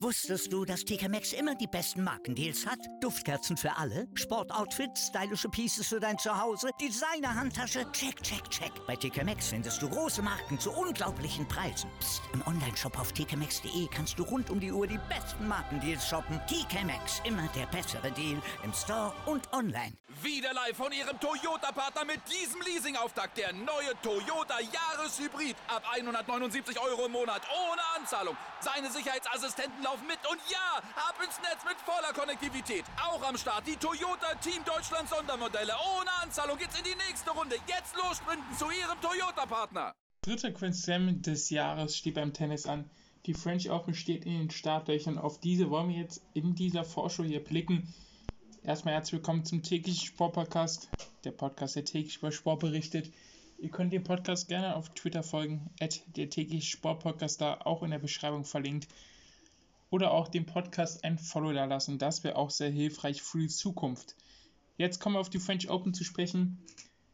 Wusstest du, dass TK Maxx immer die besten Markendeals hat? Duftkerzen für alle, Sportoutfits, stylische Pieces für dein Zuhause, Designer-Handtasche, check, check, check. Bei TK Maxx findest du große Marken zu unglaublichen Preisen. Psst. Im Onlineshop auf tkmaxx.de kannst du rund um die Uhr die besten Markendeals shoppen. TK Maxx, immer der bessere Deal im Store und online. Wieder live von Ihrem Toyota-Partner mit diesem Leasing-Auftakt. Der neue Toyota Jahreshybrid. Ab 179 € im Monat. Ohne Anzahlung. Seine Sicherheitsassistenten laufen mit. Und ja, ab ins Netz mit voller Konnektivität. Auch am Start die Toyota Team Deutschland Sondermodelle. Ohne Anzahlung geht's in die nächste Runde. Jetzt los sprinten zu Ihrem Toyota-Partner. Dritter Grand Slam des Jahres steht beim Tennis an. Die French Open steht in den Startlöchern. Auf diese wollen wir jetzt in dieser Vorschau hier blicken. Erstmal herzlich willkommen zum täglichen Sportpodcast, der Podcast, der täglich über Sport berichtet. Ihr könnt dem Podcast gerne auf Twitter folgen, @der tägliche Sportpodcast, da auch in der Beschreibung verlinkt. Oder auch dem Podcast ein Follow da lassen, das wäre auch sehr hilfreich für die Zukunft. Jetzt kommen wir auf die French Open zu sprechen.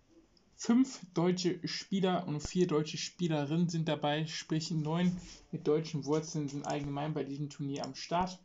5 deutsche Spieler und 4 deutsche Spielerinnen sind dabei, sprich 9 mit deutschen Wurzeln sind allgemein bei diesem Turnier am Start.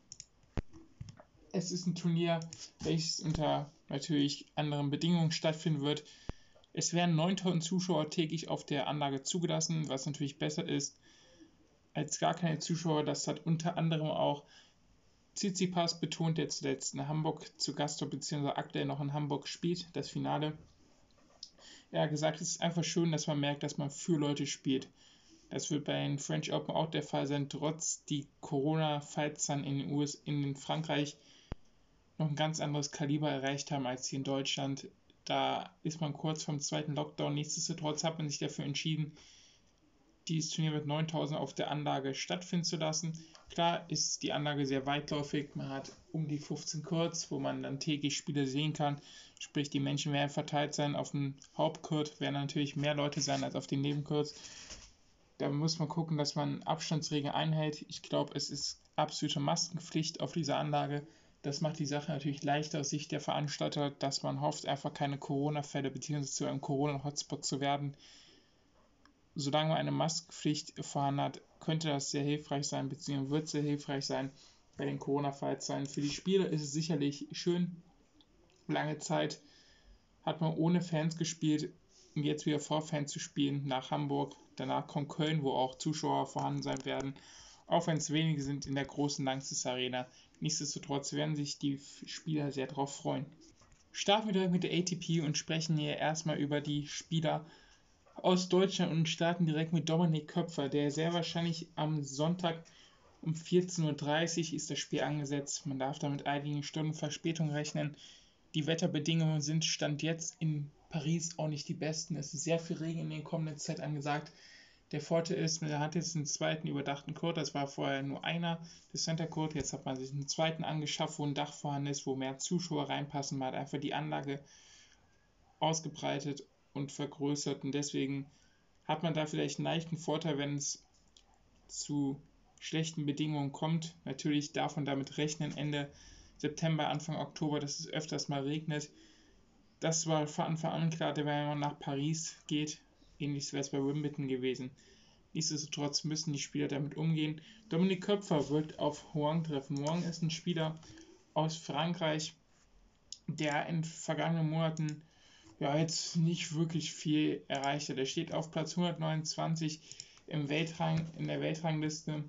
Es ist ein Turnier, welches unter natürlich anderen Bedingungen stattfinden wird. Es werden 9.000 Zuschauer täglich auf der Anlage zugelassen, was natürlich besser ist als gar keine Zuschauer. Das hat unter anderem auch Tsitsipas betont, der zuletzt in Hamburg zu Gast war, beziehungsweise aktuell noch in Hamburg spielt, das Finale. Er hat gesagt, es ist einfach schön, dass man merkt, dass man für Leute spielt. Das wird bei den French Open auch der Fall sein, trotz die Corona-Fallzahlen in Frankreich noch ein ganz anderes Kaliber erreicht haben als hier in Deutschland. Da ist man kurz vom zweiten Lockdown. Nichtsdestotrotz hat man sich dafür entschieden, dieses Turnier mit 9.000 auf der Anlage stattfinden zu lassen. Klar ist die Anlage sehr weitläufig. Man hat um die 15 Courts, wo man dann täglich Spiele sehen kann. Sprich, die Menschen werden verteilt sein. Auf dem Hauptcourt werden natürlich mehr Leute sein als auf den Nebencourts. Da muss man gucken, dass man Abstandsregeln einhält. Ich glaube, es ist absolute Maskenpflicht auf dieser Anlage. Das macht die Sache natürlich leichter aus Sicht der Veranstalter, dass man hofft, einfach keine Corona-Fälle bzw. zu einem Corona-Hotspot zu werden. Solange man eine Maskenpflicht vorhanden hat, könnte das sehr hilfreich sein, bzw. wird sehr hilfreich sein bei den Corona-Fallzahlen. Für die Spieler ist es sicherlich schön. Lange Zeit hat man ohne Fans gespielt, um jetzt wieder vor Fans zu spielen, nach Hamburg. Danach kommt Köln, wo auch Zuschauer vorhanden sein werden. Auch wenn es wenige sind in der großen Lanxess Arena. Nichtsdestotrotz werden sich die Spieler sehr darauf freuen. Starten wir direkt mit der ATP und sprechen hier erstmal über die Spieler aus Deutschland und starten direkt mit Dominik Köpfer, der sehr wahrscheinlich am Sonntag um 14.30 Uhr ist das Spiel angesetzt. Man darf da mit einigen Stunden Verspätung rechnen. Die Wetterbedingungen sind Stand jetzt in Paris auch nicht die besten. Es ist sehr viel Regen in der kommenden Zeit angesagt. Der Vorteil ist, man hat jetzt einen zweiten überdachten Court, das war vorher nur einer, der Center Court, jetzt hat man sich einen zweiten angeschafft, wo ein Dach vorhanden ist, wo mehr Zuschauer reinpassen, man hat einfach die Anlage ausgebreitet und vergrößert und deswegen hat man da vielleicht einen leichten Vorteil, wenn es zu schlechten Bedingungen kommt. Natürlich darf man damit rechnen, Ende September, Anfang Oktober, dass es öfters mal regnet. Das war von Anfang an klar, wenn man nach Paris geht. Ähnliches wäre es bei Wimbledon gewesen. Nichtsdestotrotz müssen die Spieler damit umgehen. Dominik Köpfer wird auf Hoang treffen. Hoang ist ein Spieler aus Frankreich, der in vergangenen Monaten jetzt nicht wirklich viel erreicht hat. Er steht auf Platz 129 in der Weltrangliste,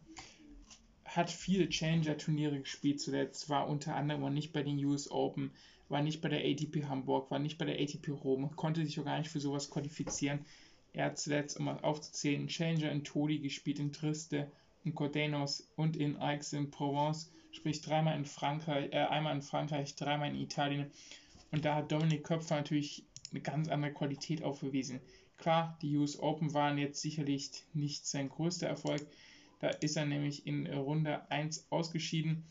hat viele Challenger-Turniere gespielt zuletzt, war unter anderem auch nicht bei den US Open, war nicht bei der ATP Hamburg, war nicht bei der ATP Rom, konnte sich auch gar nicht für sowas qualifizieren. Er hat zuletzt, um mal aufzuzählen, Challenger in Toli gespielt, in Trieste, in Cordenos und in Aix-en-Provence, sprich einmal in Frankreich, dreimal in Italien. Und da hat Dominik Köpfer natürlich eine ganz andere Qualität aufgewiesen. Klar, die US Open waren jetzt sicherlich nicht sein größter Erfolg. Da ist er nämlich in Runde 1 ausgeschieden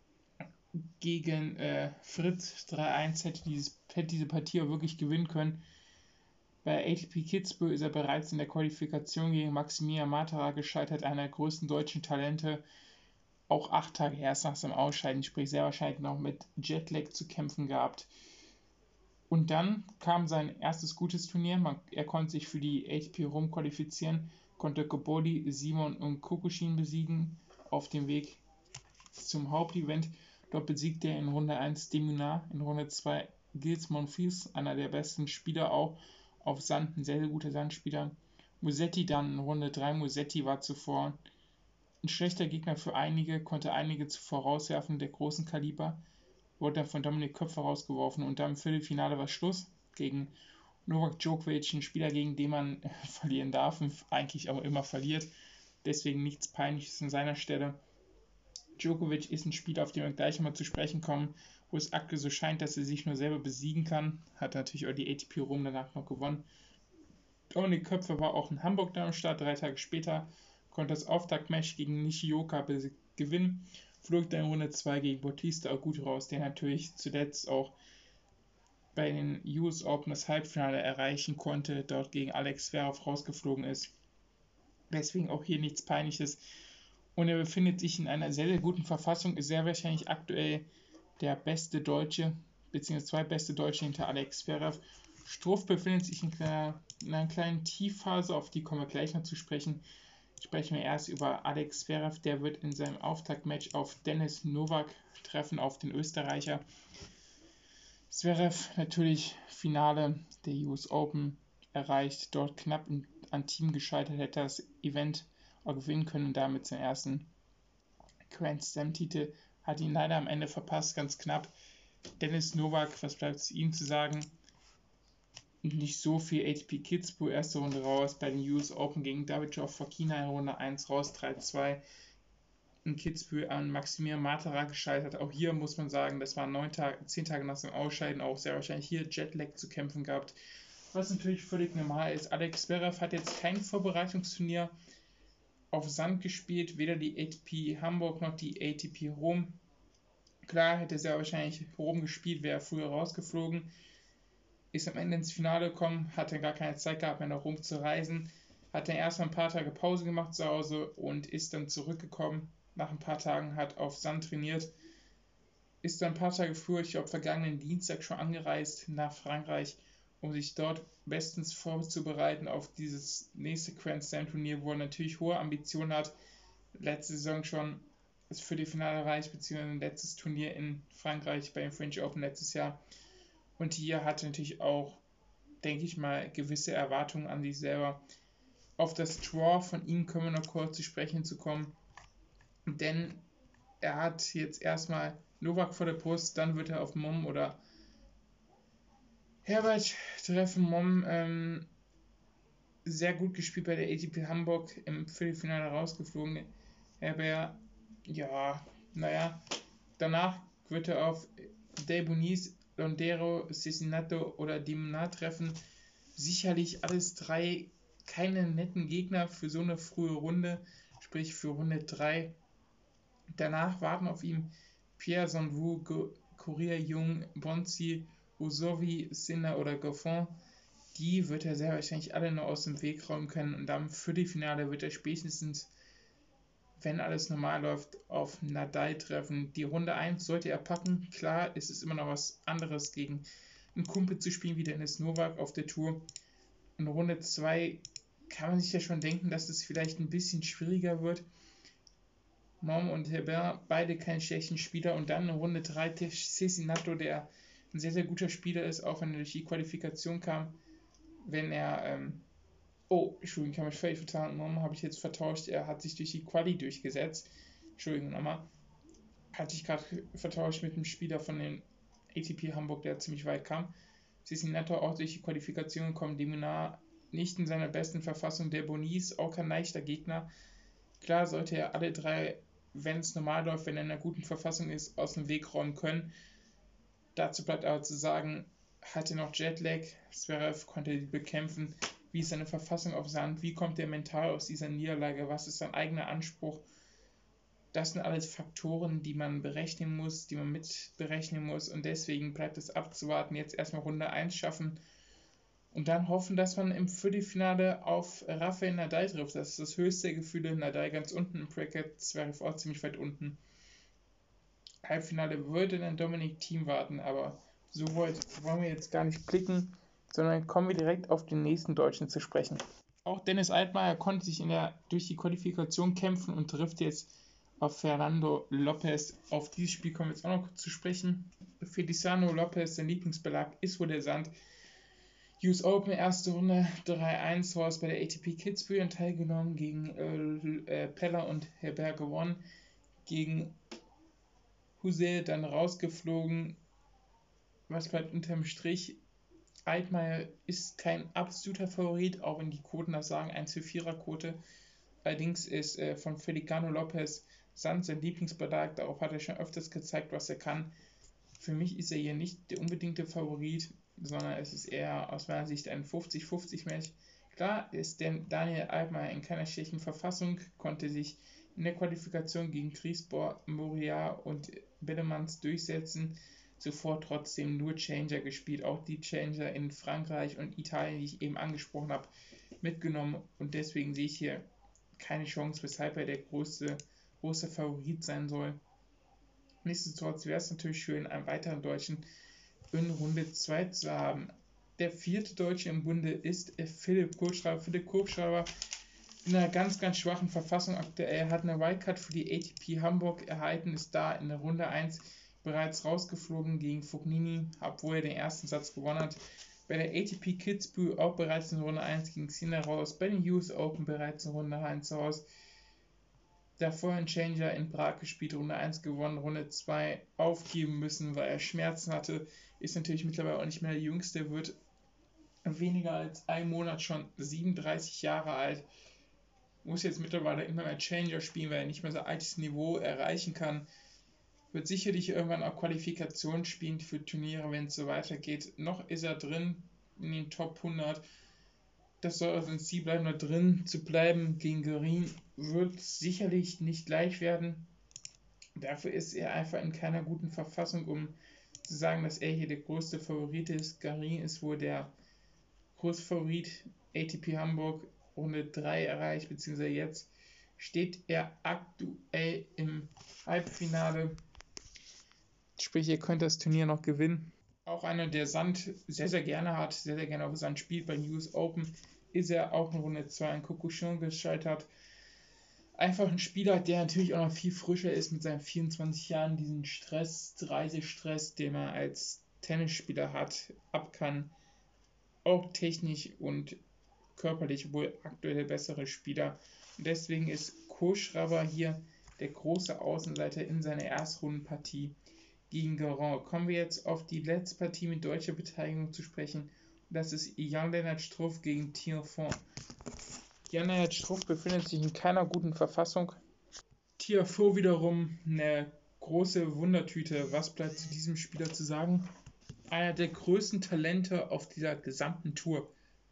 gegen Fritz 3-1, hätte diese Partie auch wirklich gewinnen können. Bei ATP Kitzbühel ist er bereits in der Qualifikation gegen Maximilian Matera gescheitert, einer der größten deutschen Talente. Auch 8 Tage erst nach seinem Ausscheiden, sprich sehr wahrscheinlich noch mit Jetlag zu kämpfen gehabt. Und dann kam sein erstes gutes Turnier. Er konnte sich für die ATP Rom qualifizieren, konnte Koboli, Simon und Kokushin besiegen auf dem Weg zum Hauptevent. Dort besiegte er in Runde 1 de Minaur, in Runde 2 Gilles Monfils, einer der besten Spieler auch auf Sand, ein sehr, sehr guter Sandspieler. Musetti dann in Runde 3. Musetti war zuvor ein schlechter Gegner für einige, konnte einige zuvor rauswerfen, der großen Kaliber, wurde dann von Dominik Köpfer rausgeworfen und dann im Viertelfinale war Schluss gegen Novak Djokovic, ein Spieler, gegen den man verlieren darf und eigentlich auch immer verliert, deswegen nichts Peinliches an seiner Stelle. Djokovic ist ein Spieler, auf den wir gleich mal zu sprechen kommen, wo es aktuell so scheint, dass er sich nur selber besiegen kann, hat natürlich auch die ATP Rom danach noch gewonnen. Dominik Köpfer war auch in Hamburg da am Start, 3 Tage später, konnte das Auftaktmatch gegen Nishioka gewinnen, flog dann in Runde 2 gegen Bautista Agut raus, der natürlich zuletzt auch bei den US Open das Halbfinale erreichen konnte, dort gegen Alex Zverev rausgeflogen ist. Deswegen auch hier nichts Peinliches. Und er befindet sich in einer sehr, sehr guten Verfassung, ist sehr wahrscheinlich aktuell der beste Deutsche, beziehungsweise zweitbeste Deutsche hinter Alex Zverev. Struff befindet sich in einer kleinen Tiefphase, auf die kommen wir gleich noch zu sprechen. Sprechen wir erst über Alex Zverev, der wird in seinem Auftaktmatch auf Denis Novak treffen, auf den Österreicher. Zverev natürlich Finale der US Open erreicht, dort knapp an Team gescheitert, hätte das Event auch gewinnen können und damit seinen ersten Grand Slam Titel, hat ihn leider am Ende verpasst, ganz knapp. Denis Novak, was bleibt es ihm zu sagen? Nicht so viel. ATP Kitzbühel, erste Runde raus, bei den US Open gegen Davidov Fokina in Runde 1 raus, 3-2. In Kitzbühel an Maximilian Matera gescheitert. Auch hier muss man sagen, das waren 10 Tage nach seinem Ausscheiden, auch sehr wahrscheinlich hier Jetlag zu kämpfen gehabt, was natürlich völlig normal ist. Alex Zverev hat jetzt kein Vorbereitungsturnier auf Sand gespielt, weder die ATP Hamburg noch die ATP Rom. Klar hätte er sehr wahrscheinlich Rom gespielt, wäre früher rausgeflogen, ist am Ende ins Finale gekommen, hatte gar keine Zeit gehabt mehr nach Rom zu reisen, hat dann erstmal ein paar Tage Pause gemacht zu Hause und ist dann zurückgekommen. Nach ein paar Tagen hat auf Sand trainiert, ist dann ein paar Tage früher, ich glaube vergangenen Dienstag schon angereist nach Frankreich, um sich dort bestens vorzubereiten auf dieses nächste Grand Slam Turnier, wo er natürlich hohe Ambitionen hat. Letzte Saison schon das Viertelfinale erreicht, beziehungsweise ein letztes Turnier in Frankreich bei den French Open letztes Jahr. Und hier hatte natürlich auch, denke ich mal, gewisse Erwartungen an sich selber. Auf das Draw von ihm können wir noch kurz zu sprechen zu kommen, denn er hat jetzt erstmal Novak vor der Brust, dann wird er auf Mom oder Herbert treffen. Mom sehr gut gespielt bei der ATP Hamburg, im Viertelfinale rausgeflogen. Herbert, ja, naja, danach wird er auf Delbonis, Londero, Cecinato oder de Minaur treffen. Sicherlich alles drei keine netten Gegner für so eine frühe Runde, sprich für Runde 3. Danach warten auf ihn Pierre Sonvu, Coria Jung, Bonzi, Usovi, Sinner oder Goffin. Die wird er sehr wahrscheinlich alle noch aus dem Weg räumen können und dann für die Finale wird er spätestens, wenn alles normal läuft, auf Nadal treffen. Die Runde 1 sollte er packen. Klar, es ist immer noch was anderes, gegen einen Kumpel zu spielen wie Denis Novak auf der Tour. In Runde 2 kann man sich ja schon denken, dass es vielleicht ein bisschen schwieriger wird. Mom und Herbert, beide keine schlechten Spieler. Und dann in Runde 3 Cecinato, der ein sehr, sehr guter Spieler ist, auch wenn er durch die Qualifikation kam. Wenn er, Entschuldigung, ich habe mich völlig vertan. Mom habe ich jetzt vertauscht. Er hat sich durch die Quali durchgesetzt. Entschuldigung nochmal. Hatte ich gerade vertauscht mit einem Spieler von den ATP Hamburg, der ziemlich weit kam. Cecinato auch durch die Qualifikation gekommen. de Minaur nicht in seiner besten Verfassung. Der Bonis, auch kein leichter Gegner. Klar sollte er alle drei, wenn es normal läuft, wenn er in einer guten Verfassung ist, aus dem Weg räumen können. Dazu bleibt aber zu sagen, hatte noch Jetlag, Zverev konnte die bekämpfen. Wie ist seine Verfassung auf Sand? Wie kommt er mental aus dieser Niederlage? Was ist sein eigener Anspruch? Das sind alles Faktoren, die man berechnen muss, die man mit berechnen muss. Und deswegen bleibt es abzuwarten, jetzt erstmal Runde 1 schaffen und dann hoffen, dass man im Viertelfinale auf Rafael Nadal trifft. Das ist das höchste der Gefühle. Nadal ganz unten im Bracket, Zverev auch ziemlich weit unten. Halbfinale würde dann Dominic Thiem warten, aber so weit wollen wir jetzt gar nicht blicken, sondern kommen wir direkt auf den nächsten Deutschen zu sprechen. Auch Dennis Altmaier konnte sich durch die Qualifikation kämpfen und trifft jetzt auf Fernando Lopez. Auf dieses Spiel kommen wir jetzt auch noch kurz zu sprechen. Feliciano Lopez, sein Lieblingsbelag ist wohl der Sand. US Open, erste Runde 3-1 raus bei der ATP Kitzbühel teilgenommen, gegen Peller und Herbert gewonnen, gegen Husel dann rausgeflogen. Was bleibt unterm Strich? Altmaier ist kein absoluter Favorit, auch wenn die Quoten das sagen, 1-4er-Quote. Allerdings ist von Feliciano Lopez Sand sein Lieblingsbelag, darauf hat er schon öfters gezeigt, was er kann. Für mich ist er hier nicht der unbedingte Favorit, sondern es ist eher aus meiner Sicht ein 50-50-Match. Klar ist der Daniel Altmaier in keiner schlechten Verfassung, konnte sich in der Qualifikation gegen Griesbauer, Moria und Bellemans durchsetzen, zuvor trotzdem nur Challenger gespielt, auch die Challenger in Frankreich und Italien, die ich eben angesprochen habe, mitgenommen, und deswegen sehe ich hier keine Chance, weshalb er der große Favorit sein soll. Nichtsdestotrotz wäre es natürlich schön, einen weiteren Deutschen in Runde 2 zu haben. Der vierte Deutsche im Bunde ist Philipp Kohlschreiber. Philipp Kohlschreiber in einer ganz, ganz schwachen Verfassung aktuell, hat eine Wildcard für die ATP Hamburg erhalten, ist da in der Runde 1 bereits rausgeflogen gegen Fognini, obwohl er den ersten Satz gewonnen hat. Bei der ATP Kitzbühel auch bereits in Runde 1 gegen Sinner raus, bei den US Open bereits in Runde 1 raus. Davor ein Challenger in Prag gespielt, Runde 1 gewonnen, Runde 2 aufgeben müssen, weil er Schmerzen hatte. Ist natürlich mittlerweile auch nicht mehr der Jüngste, wird weniger als einen Monat schon 37 Jahre alt. Muss jetzt mittlerweile immer mehr Challenger spielen, weil er nicht mehr sein altes Niveau erreichen kann. Wird sicherlich irgendwann auch Qualifikationen spielen für Turniere, wenn es so weitergeht. Noch ist er drin in den Top 100. Das soll also ein Ziel bleiben, da drin zu bleiben. Gegen Garin wird sicherlich nicht leicht werden. Dafür ist er einfach in keiner guten Verfassung, um zu sagen, dass er hier der größte Favorit ist. Garin ist wohl der große Favorit. ATP Hamburg Runde 3 erreicht, beziehungsweise jetzt steht er aktuell im Halbfinale. Sprich, er könnte das Turnier noch gewinnen. Auch einer, der Sand sehr, sehr gerne hat, sehr, sehr gerne auf Sand spielt. Bei den US Open ist er auch in Runde 2 an Kukushon gescheitert. Einfach ein Spieler, der natürlich auch noch viel frischer ist mit seinen 24 Jahren, diesen Reisestress, den man als Tennisspieler hat, ab kann. Auch technisch und körperlich wohl aktuell der bessere Spieler. Und deswegen ist Kohlschreiber hier der große Außenseiter in seiner Erstrundenpartie gegen Garand. Kommen wir jetzt auf die letzte Partie mit deutscher Beteiligung zu sprechen. Das ist Jan-Lennart Struff gegen Tiafoe. Jan-Lennart Struff befindet sich in keiner guten Verfassung. Tiafoe wiederum eine große Wundertüte. Was bleibt zu diesem Spieler zu sagen? Einer der größten Talente auf dieser gesamten Tour.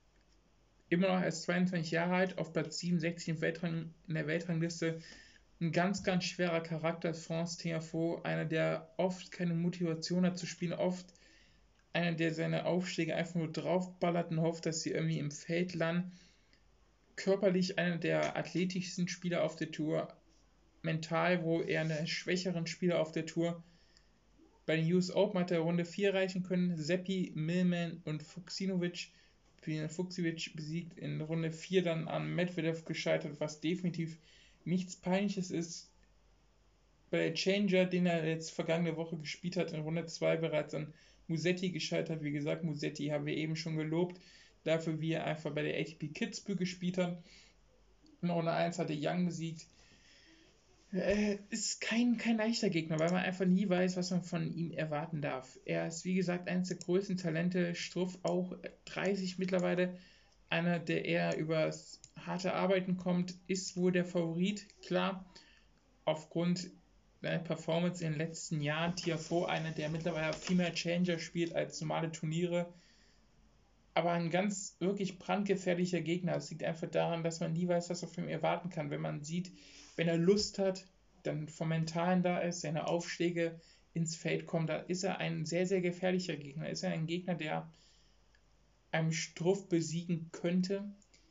Immer noch erst 22 Jahre alt, auf Platz 67 in der Weltrangliste. Ein ganz, ganz schwerer Charakter ist France Tiafoe, einer, der oft keine Motivation hat zu spielen, oft einer, der seine Aufschläge einfach nur draufballert und hofft, dass sie irgendwie im Feld landen. Körperlich einer der athletischsten Spieler auf der Tour, mental wohl eher einer der schwächeren Spieler auf der Tour. Bei den US Open hat er Runde 4 erreichen können, Seppi, Millman und Fucsovics besiegt, in Runde 4 dann an Medvedev gescheitert, was definitiv nichts Peinliches ist. Bei der Challenger, den er jetzt vergangene Woche gespielt hat, in Runde 2 bereits an Musetti gescheitert. Wie gesagt, Musetti haben wir eben schon gelobt, dafür wie er einfach bei der ATP Kitzbühel gespielt hat. In Runde 1 hat er Young besiegt. Ist kein leichter Gegner, weil man einfach nie weiß, was man von ihm erwarten darf. Er ist, wie gesagt, eines der größten Talente. Struff auch 30 mittlerweile. Einer, der eher übers harte Arbeiten kommt, ist wohl der Favorit. Klar, aufgrund seiner Performance in den letzten Jahren. Tiafoe, einer, der mittlerweile viel mehr Challenger spielt als normale Turniere. Aber ein ganz wirklich brandgefährlicher Gegner. Es liegt einfach daran, dass man nie weiß, was man von ihm erwarten kann. Wenn man sieht, wenn er Lust hat, dann vom Mentalen da ist, seine Aufschläge ins Feld kommen, da ist er ein sehr, sehr gefährlicher Gegner. Ist er ein Gegner, der einen Struff besiegen könnte,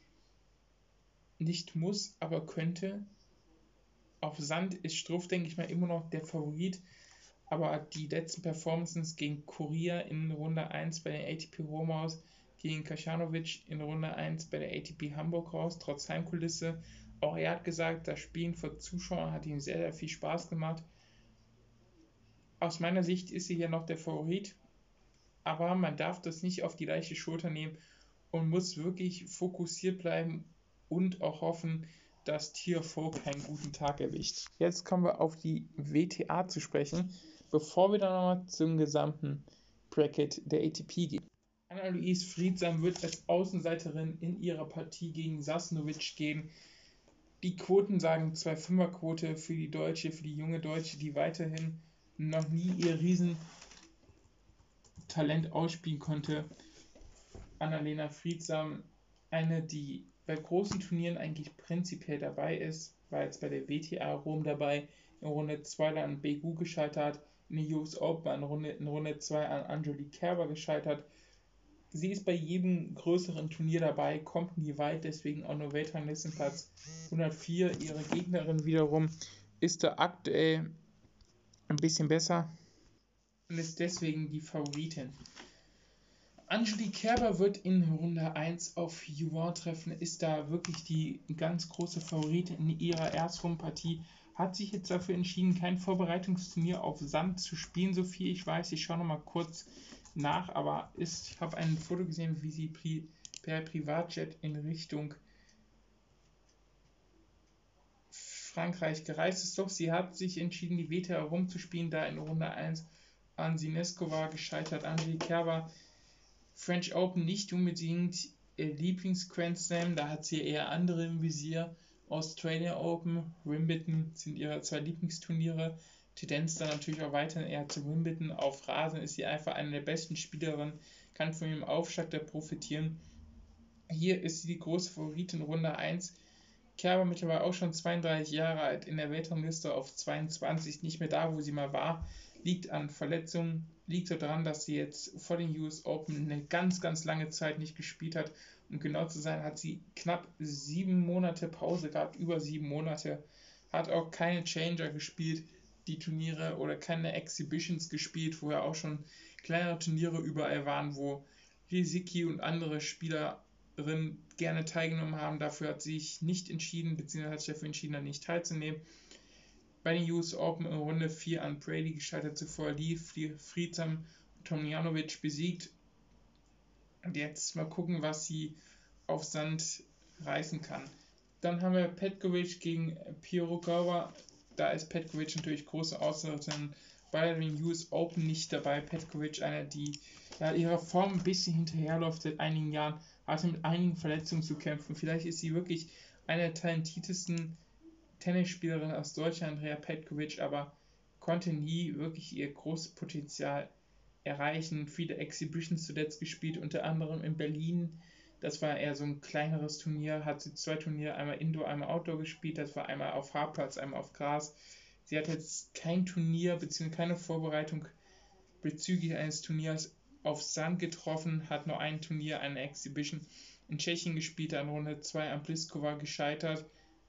nicht muss, aber könnte. Auf Sand ist Struff, denke ich mal, immer noch der Favorit, aber die letzten Performances gegen Coria in Runde 1 bei den ATP Rom raus, gegen Kecmanovic in Runde 1 bei der ATP Hamburg raus, trotz Heimkulisse, Auch er hat gesagt, das Spielen vor Zuschauern hat ihm sehr, sehr viel Spaß gemacht. Aus meiner Sicht ist er hier noch der Favorit, aber man darf das nicht auf die leichte Schulter nehmen und muss wirklich fokussiert bleiben und auch hoffen, dass Tiafoe keinen guten Tag erwischt. Jetzt kommen wir auf die WTA zu sprechen, bevor wir dann nochmal zum gesamten Bracket der ATP gehen. Anna-Louise Friedsam wird als Außenseiterin in ihrer Partie gegen Sasnovic gehen. Die Quoten sagen 2-5er-Quote für die Deutsche, für die junge Deutsche, die weiterhin noch nie ihr Riesentalent ausspielen konnte. Annalena Friedsam, eine, die bei großen Turnieren eigentlich prinzipiell dabei ist, war jetzt bei der WTA Rom dabei, in Runde 2 dann an Begu gescheitert, in der US Open in Runde 2 an Angelique Kerber gescheitert. Sie ist bei jedem größeren Turnier dabei, kommt nie weit, deswegen auch nur Weltranglistenplatz 104. Ihre Gegnerin wiederum ist da aktuell ein bisschen besser und ist deswegen die Favoritin. Angelique Kerber wird in Runde 1 auf Yvonne treffen, ist da wirklich die ganz große Favoritin in ihrer Erstrundenpartie. Hat sich jetzt dafür entschieden, kein Vorbereitungsturnier auf Sand zu spielen, so viel ich weiß. Ich schaue nochmal kurz nach, aber ich habe ein Foto gesehen, wie sie per Privatjet in Richtung Frankreich gereist ist. Doch sie hat sich entschieden, die WTA rumzuspielen, da in Runde 1 an Sineskova gescheitert. Angelique Kerber, French Open nicht unbedingt ihr Lieblings-Grand Slam, da hat sie eher andere im Visier. Australia Open, Wimbledon sind ihre 2 Lieblingsturniere. Tendenz dann natürlich auch weiterhin eher zu Wimbledon. Auf Rasen ist sie einfach eine der besten Spielerinnen, kann von ihrem Aufschlag da profitieren. Hier ist sie die große Favoritin in Runde 1. Kerber mittlerweile auch schon 32 Jahre alt, in der Weltrangliste auf 22, nicht mehr da, wo sie mal war. Liegt an Verletzungen, liegt daran, dass sie jetzt vor den US Open eine ganz, ganz lange Zeit nicht gespielt hat. Um genau zu sein, hat sie knapp 7 Monate Pause gehabt, über 7 Monate. Hat auch keine Challenger gespielt, die Turniere oder keine Exhibitions gespielt, wo ja auch schon kleinere Turniere überall waren, wo Lisicki und andere Spielerinnen gerne teilgenommen haben. Dafür hat sie sich nicht entschieden, beziehungsweise hat sich dafür entschieden, dann nicht teilzunehmen. Bei den US Open in Runde 4 an Brady gescheitert, zuvor Friedsam und Tomljanovic besiegt. Und jetzt mal gucken, was sie auf Sand reißen kann. Dann haben wir Petkovic gegen Pirogowa. Da ist Petkovic natürlich große Außenseiterin, bei den US Open nicht dabei. Petkovic, einer, die ihrer Form ein bisschen hinterherläuft seit einigen Jahren, hatte mit einigen Verletzungen zu kämpfen. Vielleicht ist sie wirklich eine der talentiertesten Tennisspielerinnen aus Deutschland, Andrea Petkovic, aber konnte nie wirklich ihr großes Potenzial erreichen. Viele Exhibitions zuletzt gespielt, unter anderem in Berlin. Das war eher so ein kleineres Turnier, hat sie 2 Turniere, einmal Indoor, einmal Outdoor gespielt. Das war einmal auf Hartplatz, einmal auf Gras. Sie hat jetzt kein Turnier bzw. keine Vorbereitung bezüglich eines Turniers auf Sand getroffen, hat nur ein Turnier, eine Exhibition in Tschechien gespielt, an Runde 2 an Pliskova gescheitert.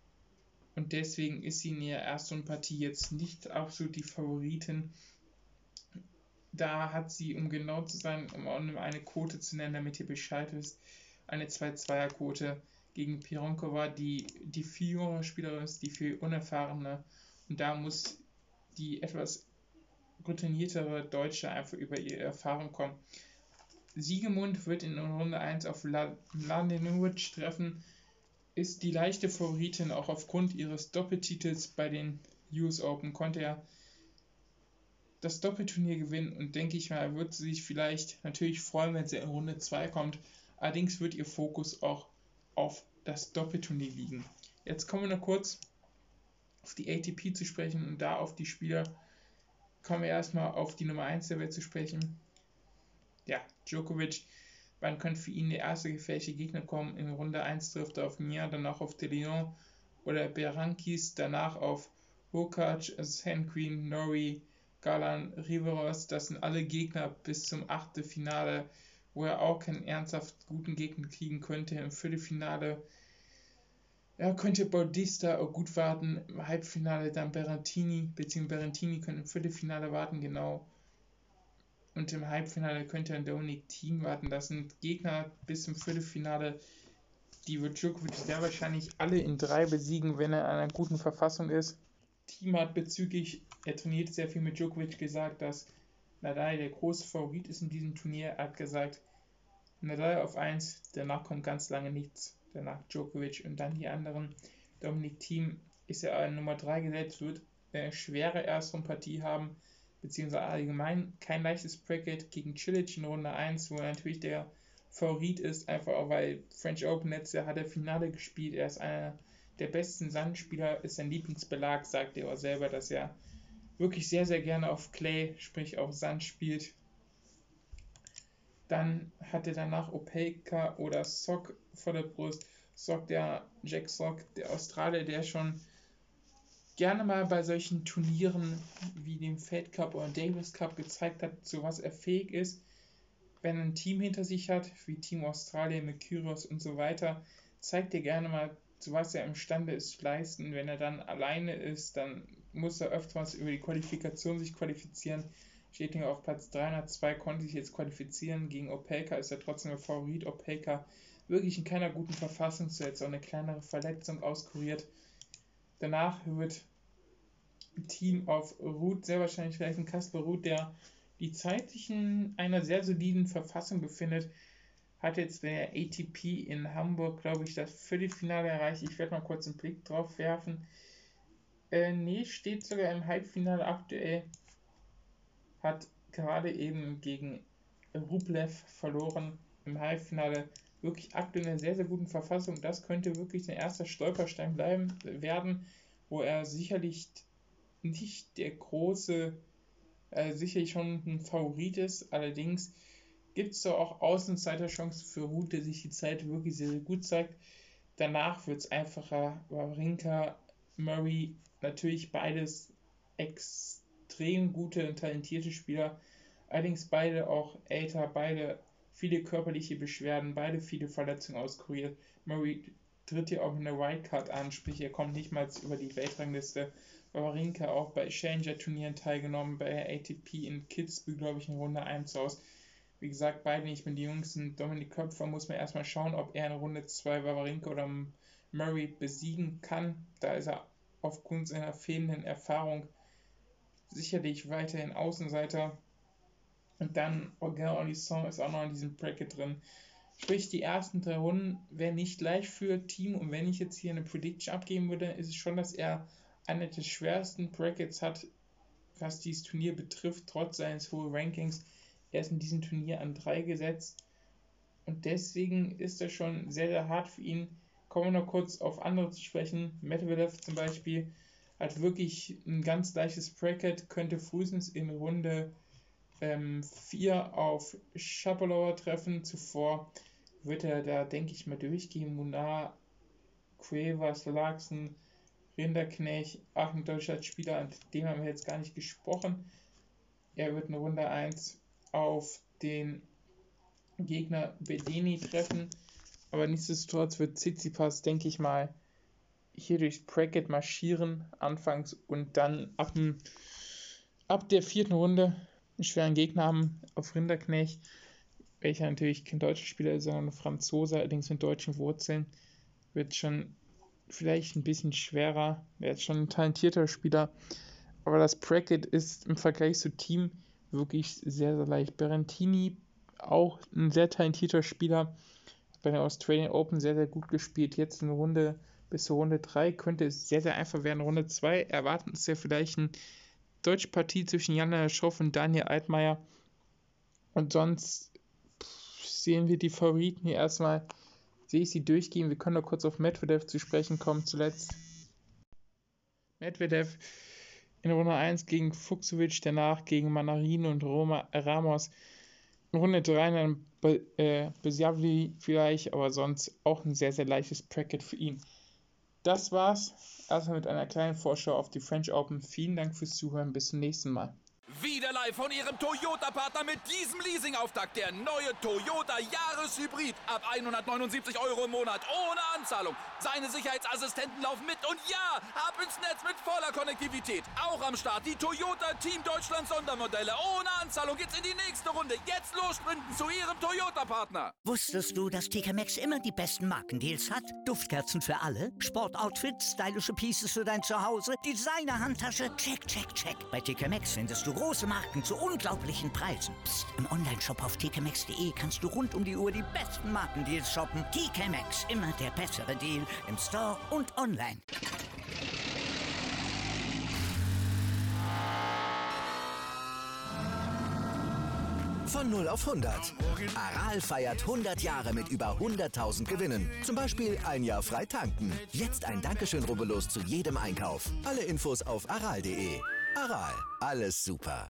Und deswegen ist sie in ihrer ersten Partie jetzt nicht absolut die Favoritin. Da hat sie, um genau zu sein, um eine Quote zu nennen, damit ihr Bescheid wisst, eine 2-2er-Quote gegen Pironkova, die viel jüngere Spielerin ist, die viel unerfahrene. Und da muss die etwas routiniertere Deutsche einfach über ihre Erfahrung kommen. Siegemund wird in Runde 1 auf Mladenovic treffen, ist die leichte Favoritin, auch aufgrund ihres Doppeltitels bei den US Open konnte er das Doppelturnier gewinnen und denke ich mal, wird sie sich vielleicht natürlich freuen, wenn sie in Runde 2 kommt. Allerdings wird ihr Fokus auch auf das Doppelturnier liegen. Jetzt kommen wir noch kurz auf die ATP zu sprechen und da auf die Spieler. Kommen wir erstmal auf die Nummer 1 der Welt zu sprechen. Ja, Djokovic. Wann könnte für ihn der erste gefährliche Gegner kommen? In Runde 1 trifft er auf Mir, danach auf Delion oder Berankis, danach auf Hurkacz, Sandgreen, Norrie, Galan, Riveros. Das sind alle Gegner bis zum Achtelfinale, wo er auch keinen ernsthaft guten Gegner kriegen könnte. Im Viertelfinale könnte Bautista auch gut warten. Im Halbfinale dann Berrettini, beziehungsweise Berrettini könnte im Viertelfinale warten, genau. Und im Halbfinale könnte dann Dominic Thiem warten. Das sind Gegner bis zum Viertelfinale, Die wird Djokovic sehr wahrscheinlich alle in 3 besiegen, wenn er in einer guten Verfassung ist. Team hat er trainiert sehr viel mit Djokovic, gesagt, dass Nadal der große Favorit ist in diesem Turnier. Er hat gesagt, Nadal auf 1, danach kommt ganz lange nichts, danach Djokovic und dann die anderen. Dominic Thiem ist ja an Nummer 3 gesetzt, wird eine schwere Erstrundenpartie haben, beziehungsweise allgemein kein leichtes Bracket gegen Cilic in Runde 1, wo er natürlich der Favorit ist, einfach auch weil French Open letztes Jahr hat er Finale gespielt, er ist einer der besten Sandspieler, ist sein Lieblingsbelag, sagt er auch selber, dass er wirklich sehr, sehr gerne auf Clay, sprich auf Sand spielt. Dann hat er danach Opelka oder Sock vor der Brust. Jack Sock, der Australier, der schon gerne mal bei solchen Turnieren wie dem Fed Cup oder Davis Cup gezeigt hat, zu was er fähig ist. Wenn er ein Team hinter sich hat, wie Team Australien mit Kyrgios und so weiter, zeigt er gerne mal, zu was er imstande ist zu leisten. Wenn er dann alleine ist, dann muss er öfters über die Qualifikation sich qualifizieren. Steht hier auf Platz 302, konnte sich jetzt qualifizieren. Gegen Opelka ist er trotzdem der Favorit. Opelka wirklich in keiner guten Verfassung, so jetzt auch eine kleinere Verletzung auskuriert. Danach wird Team auf Ruud, sehr wahrscheinlich vielleicht ein Kasper Ruud, der die Zeit sich in einer sehr soliden Verfassung befindet, hat jetzt der ATP in Hamburg, glaube ich, das Viertelfinale erreicht. Ich werde mal kurz einen Blick drauf werfen. Steht sogar im Halbfinale aktuell. Hat gerade eben gegen Rublev verloren im Halbfinale. Wirklich aktuell in einer sehr, sehr guten Verfassung. Das könnte wirklich ein erster Stolperstein werden, wo er sicherlich nicht der große, sicherlich schon ein Favorit ist. Allerdings gibt es da auch Außenseiterchancen für Ruud, der sich die Zeit wirklich sehr, sehr gut zeigt. Danach wird es einfacher. Wawrinka, Murray, natürlich beides extrem gute und talentierte Spieler. Allerdings beide auch älter, beide viele körperliche Beschwerden, beide viele Verletzungen auskuriert. Murray tritt hier auch mit einer Wildcard an, sprich er kommt nicht mal über die Weltrangliste. Wawrinka auch bei Challenger-Turnieren teilgenommen, bei ATP in Kitzbühel, glaube ich, in Runde 1 aus. Wie gesagt, beide nicht mit den Jüngsten. Dominik Köpfer muss man erstmal schauen, ob er in Runde 2 Wawrinka oder Murray besiegen kann. Da ist er aufgrund seiner fehlenden Erfahrung sicherlich weiterhin Außenseiter. Und dann Auger-Aliassime ist auch noch in diesem Bracket drin. Sprich, die ersten 3 Runden wären nicht leicht für Team. Und wenn ich jetzt hier eine Prediction abgeben würde, ist es schon, dass er einer der schwersten Brackets hat, was dieses Turnier betrifft, trotz seines hohen Rankings. Er ist in diesem Turnier an 3 gesetzt. Und deswegen ist das schon sehr, sehr hart für ihn. Kommen wir noch kurz auf andere zu sprechen. Medvedev zum Beispiel hat wirklich ein ganz leichtes Bracket, könnte frühestens in Runde 4 auf Shapovalov treffen. Zuvor wird er da, denke ich mal, durchgehen. Munar, Cuevas, Larsen, Rinderknecht, auch ein deutscher Spieler, an dem haben wir jetzt gar nicht gesprochen. Er wird in Runde 1 auf den Gegner Bedeni treffen, aber nichtsdestotrotz wird Tsitsipas, denke ich mal, hier durchs Bracket marschieren anfangs und dann ab der 4. Runde einen schweren Gegner haben auf Rinderknecht, welcher natürlich kein deutscher Spieler ist, sondern ein Franzose, allerdings mit deutschen Wurzeln, wird schon vielleicht ein bisschen schwerer, er ist schon ein talentierter Spieler, aber das Bracket ist im Vergleich zu Team wirklich sehr, sehr leicht. Berrettini, auch ein sehr talentierter Spieler, bei der Australian Open sehr, sehr gut gespielt. Jetzt in Runde bis zur Runde 3 könnte es sehr, sehr einfach werden. Runde 2 erwarten uns ja vielleicht eine deutsche Partie zwischen Jan Schroff und Daniel Altmaier. Und sonst sehen wir die Favoriten hier erstmal, sehe ich sie durchgehen. Wir können noch kurz auf Medvedev zu sprechen kommen zuletzt. Medvedev in Runde 1 gegen Fucsovics, danach gegen Manarin und Ramos. In Runde 3 dann Besjavli vielleicht, aber sonst auch ein sehr, sehr leichtes Bracket für ihn. Das war's. Erstmal mit einer kleinen Vorschau auf die French Open. Vielen Dank fürs Zuhören. Bis zum nächsten Mal. Wieder live von Ihrem Toyota-Partner mit diesem Leasing-Auftakt. Der neue Toyota Jahreshybrid. Ab 179 € im Monat. Ohne Anzahlung. Seine Sicherheitsassistenten laufen mit. Und ja, ab ins Netz mit voller Konnektivität. Auch am Start die Toyota Team Deutschland Sondermodelle. Ohne Anzahlung geht's in die nächste Runde. Jetzt los sprinten zu Ihrem Toyota-Partner. Wusstest du, dass TK Maxx immer die besten Markendeals hat? Duftkerzen für alle, Sportoutfits, stylische Pieces für dein Zuhause, Designer-Handtasche, check, check, check. Bei TK Maxx findest du große Marken zu unglaublichen Preisen. Psst. Im Onlineshop auf tkmaxx.de kannst du rund um die Uhr die besten Markendeals shoppen. TK Maxx, immer der bessere Deal im Store und online. Von 0 auf 100. Aral feiert 100 Jahre mit über 100.000 Gewinnen. Zum Beispiel ein Jahr frei tanken. Jetzt ein Dankeschön, rubbellos zu jedem Einkauf. Alle Infos auf aral.de. Aral, alles super.